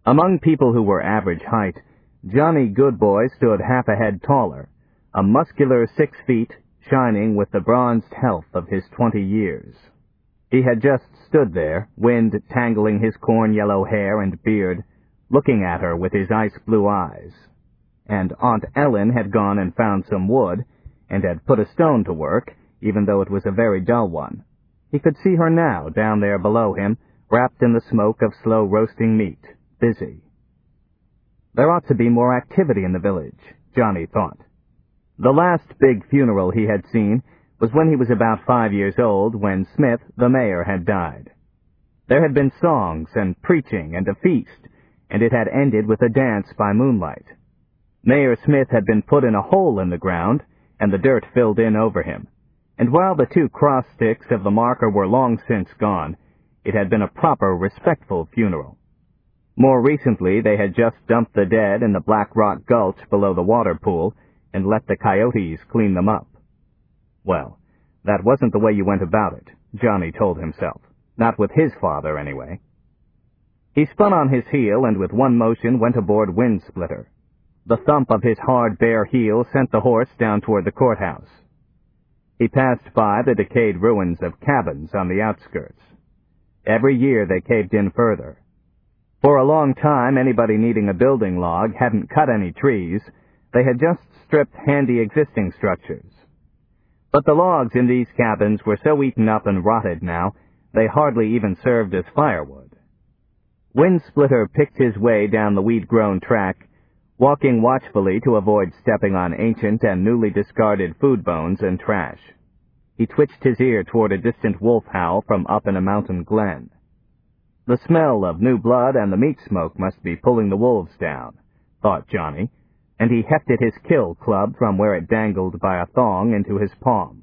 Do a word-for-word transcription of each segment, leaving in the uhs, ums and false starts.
Among people who were average height, Johnny Goodboy stood half a head taller, a muscular six feet, shining with the bronzed health of his twenty years. He had just stood there, wind tangling his corn-yellow hair and beard, looking at her with his ice-blue eyes. And Aunt Ellen had gone and found some wood, and had put a stone to work, even though it was a very dull one. He could see her now, down there below him, wrapped in the smoke of slow-roasting meat, busy. There ought to be more activity in the village, Johnny thought. The last big funeral he had seen was when he was about five years old, when Smith, the mayor, had died. There had been songs and preaching and a feast, and it had ended with a dance by moonlight. Mayor Smith had been put in a hole in the ground, and the dirt filled in over him, and while the two cross sticks of the marker were long since gone, it had been a proper, respectful funeral. More recently, they had just dumped the dead in the Black Rock Gulch below the water pool and let the coyotes clean them up. Well, that wasn't the way you went about it, Johnny told himself. Not with his father, anyway. He spun on his heel and with one motion went aboard Wind Splitter. The thump of his hard, bare heel sent the horse down toward the courthouse. He passed by the decayed ruins of cabins on the outskirts. Every year they caved in further. For a long time, anybody needing a building log hadn't cut any trees. They had just stripped handy existing structures. But the logs in these cabins were so eaten up and rotted now, they hardly even served as firewood. Wind Splitter picked his way down the weed-grown track, walking watchfully to avoid stepping on ancient and newly discarded food bones and trash. He twitched his ear toward a distant wolf howl from up in a mountain glen. The smell of new blood and the meat smoke must be pulling the wolves down, thought Johnny, and he hefted his kill club from where it dangled by a thong into his palm.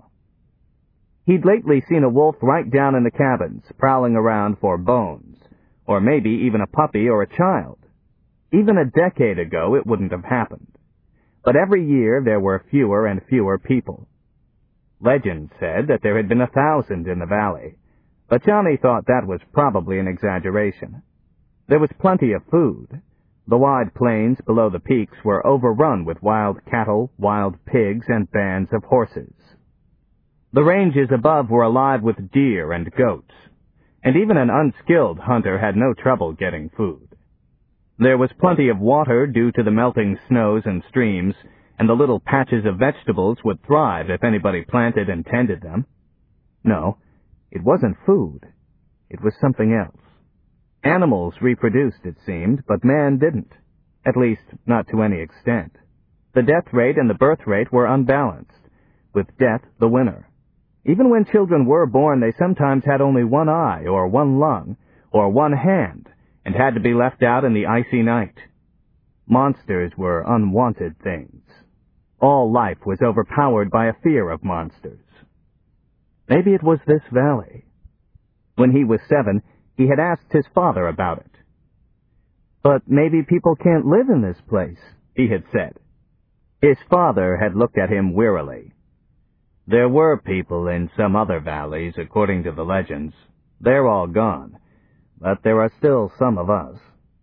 He'd lately seen a wolf right down in the cabins, prowling around for bones, or maybe even a puppy or a child. Even a decade ago it wouldn't have happened. But every year there were fewer and fewer people. Legend said that there had been a thousand in the valley, but Johnny thought that was probably an exaggeration. There was plenty of food. The wide plains below the peaks were overrun with wild cattle, wild pigs, and bands of horses. The ranges above were alive with deer and goats, and even an unskilled hunter had no trouble getting food. There was plenty of water due to the melting snows and streams, and the little patches of vegetables would thrive if anybody planted and tended them. No, it wasn't food. It was something else. Animals reproduced, it seemed, but man didn't. At least, not to any extent. The death rate and the birth rate were unbalanced, with death the winner. Even when children were born, they sometimes had only one eye, or one lung, or one hand, and had to be left out in the icy night. Monsters were unwanted things. All life was overpowered by a fear of monsters. Maybe it was this valley. When he was seven, he had asked his father about it. But maybe people can't live in this place, he had said. His father had looked at him wearily. There were people in some other valleys, according to the legends. They're all gone, but there are still some of us.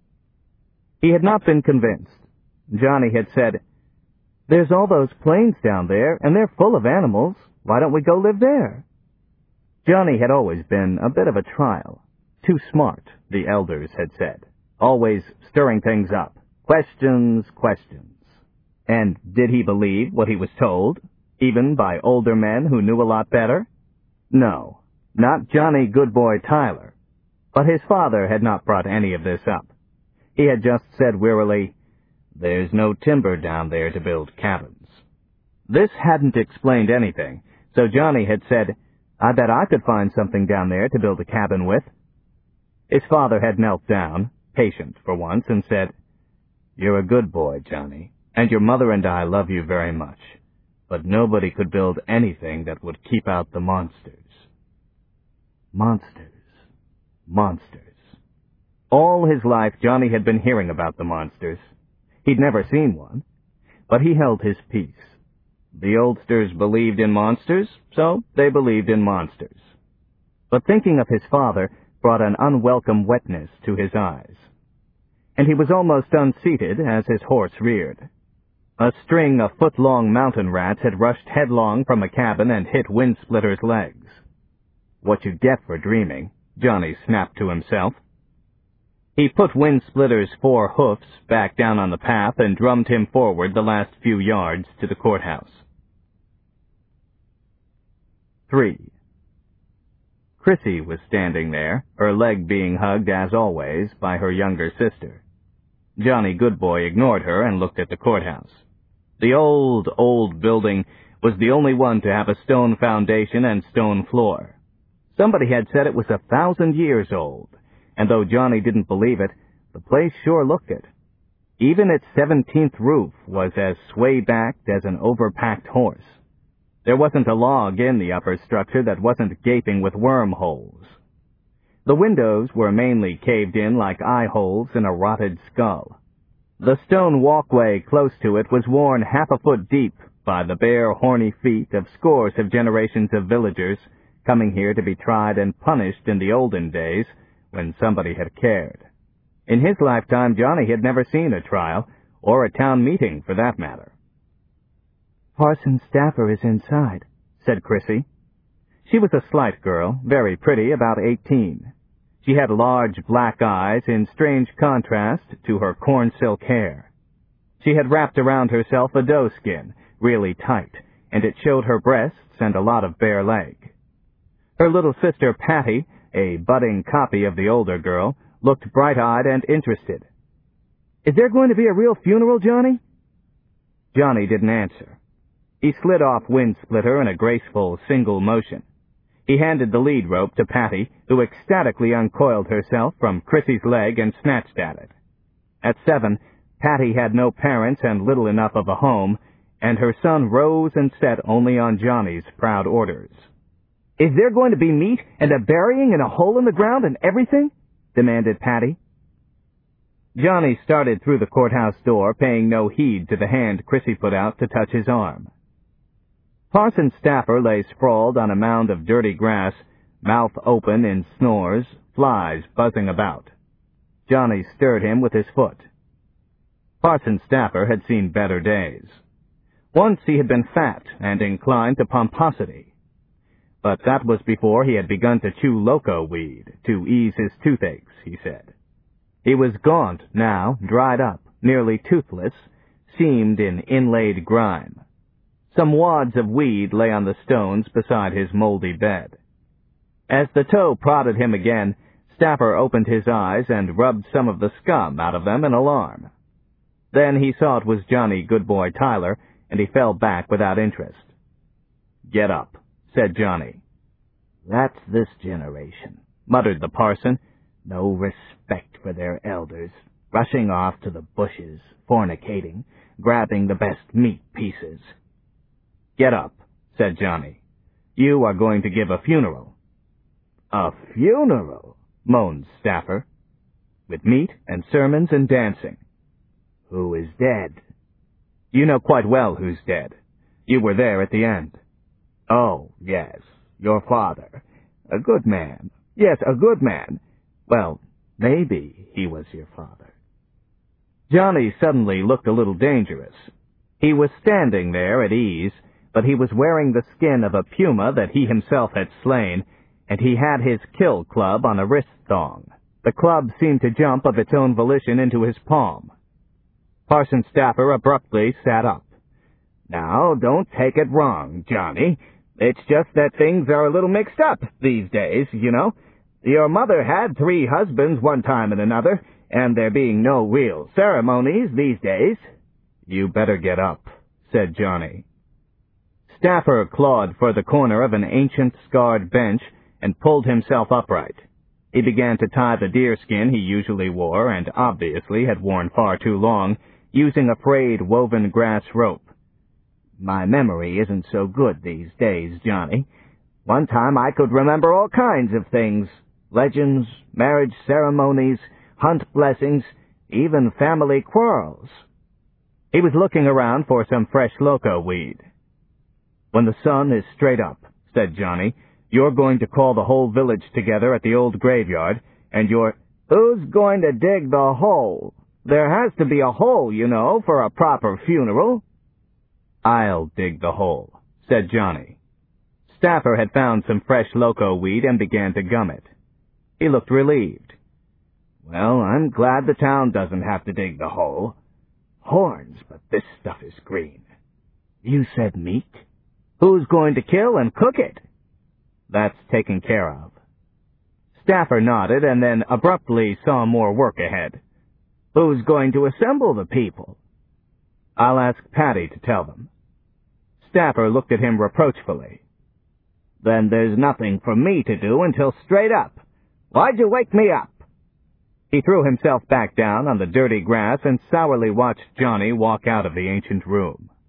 He had not been convinced. Johnny had said, "There's all those plains down there, and they're full of animals. Why don't we go live there?" Johnny had always been a bit of a trial. Too smart, the elders had said. Always stirring things up. Questions, questions. And did he believe what he was told, even by older men who knew a lot better? No, not Johnny Goodboy Tyler. But his father had not brought any of this up. He had just said wearily, "There's no timber down there to build cabins." This hadn't explained anything, so Johnny had said, "I bet I could find something down there to build a cabin with." His father had knelt down, patient for once, and said, "You're a good boy, Johnny, and your mother and I love you very much, but nobody could build anything that would keep out the monsters." Monsters. Monsters. All his life, Johnny had been hearing about the monsters. He'd never seen one, but he held his peace. The oldsters believed in monsters, so they believed in monsters. But thinking of his father brought an unwelcome wetness to his eyes. and he was almost unseated as his horse reared. A string of foot-long mountain rats had rushed headlong from a cabin and hit Windsplitter's legs. What you get for dreaming, Johnny snapped to himself. He put Windsplitter's four hoofs back down on the path and drummed him forward the last few yards to the courthouse. Three. Chrissy was standing there, her leg being hugged, as always, by her younger sister. Johnny Goodboy ignored her and looked at the courthouse. The old, old building was the only one to have a stone foundation and stone floor. Somebody had said it was a thousand years old, and though Johnny didn't believe it, the place sure looked it. Even its seventeenth roof was as sway-backed as an overpacked horse. There wasn't a log in the upper structure that wasn't gaping with wormholes. The windows were mainly caved in like eye holes in a rotted skull. The stone walkway close to it was worn half a foot deep by the bare, horny feet of scores of generations of villagers coming here to be tried and punished in the olden days when somebody had cared. In his lifetime, Johnny had never seen a trial, or a town meeting for that matter. "Parson Staffer is inside," said Chrissy. She was a slight girl, very pretty, about eighteen. She had large black eyes in strange contrast to her corn silk hair. She had wrapped around herself a doeskin, really tight, and it showed her breasts and a lot of bare leg. Her little sister Patty, a budding copy of the older girl, looked bright-eyed and interested. "Is there going to be a real funeral, Johnny?" Johnny didn't answer. He slid off Windsplitter in a graceful single motion. He handed the lead rope to Patty, who ecstatically uncoiled herself from Chrissy's leg and snatched at it. At seven, Patty had no parents and little enough of a home, and her son rose and set only on Johnny's proud orders. "Is there going to be meat and a burying and a hole in the ground and everything?" demanded Patty. Johnny started through the courthouse door, paying no heed to the hand Chrissy put out to touch his arm. Parson Staffer lay sprawled on a mound of dirty grass, mouth open in snores, flies buzzing about. Johnny stirred him with his foot. Parson Staffer had seen better days. Once he had been fat and inclined to pomposity. But that was before he had begun to chew loco weed to ease his toothaches, he said. He was gaunt now, dried up, nearly toothless, seamed in inlaid grime. Some wads of weed lay on the stones beside his moldy bed. As the toe prodded him again, Staffer opened his eyes and rubbed some of the scum out of them in alarm. Then he saw it was Johnny Goodboy Tyler, and he fell back without interest. "Get up," said Johnny. "That's this generation," muttered the parson. "No respect for their elders, rushing off to the bushes, fornicating, grabbing the best meat pieces." "Get up," said Johnny. "You are going to give a funeral." "A funeral?" moaned Staffer. "With meat and sermons and dancing." "Who is dead?" "You know quite well who's dead. You were there at the end." "Oh, yes, your father. A good man. Yes, a good man. Well, maybe he was your father." Johnny suddenly looked a little dangerous. He was standing there at ease, but he was wearing the skin of a puma that he himself had slain, and he had his kill club on a wrist thong. The club seemed to jump of its own volition into his palm. Parson Staffer abruptly sat up. "Now, don't take it wrong, Johnny. It's just that things are a little mixed up these days, you know. Your mother had three husbands one time and another, and there being no real ceremonies these days." "You better get up," said Johnny. Staffer clawed for the corner of an ancient, scarred bench and pulled himself upright. He began to tie the deerskin he usually wore, and obviously had worn far too long, using a frayed woven grass rope. "My memory isn't so good these days, Johnny. One time I could remember all kinds of things. Legends, marriage ceremonies, hunt blessings, even family quarrels." He was looking around for some fresh loco weed. "When the sun is straight up," said Johnny, "you're going to call the whole village together at the old graveyard, and you're—" "Who's going to dig the hole?" There has to be a hole, you know, for a proper funeral. I'll dig the hole, said Johnny. Staffer had found some fresh loco weed and began to gum it. He looked relieved. Well, I'm glad the town doesn't have to dig the hole. Horns, but this stuff is green. You said meat? Who's going to kill and cook it? That's taken care of. Staffer nodded and then abruptly saw more work ahead. Who's going to assemble the people? I'll ask Patty to tell them. Staffer looked at him reproachfully. Then there's nothing for me to do until straight up. Why'd you wake me up? He threw himself back down on the dirty grass and sourly watched Johnny walk out of the ancient room.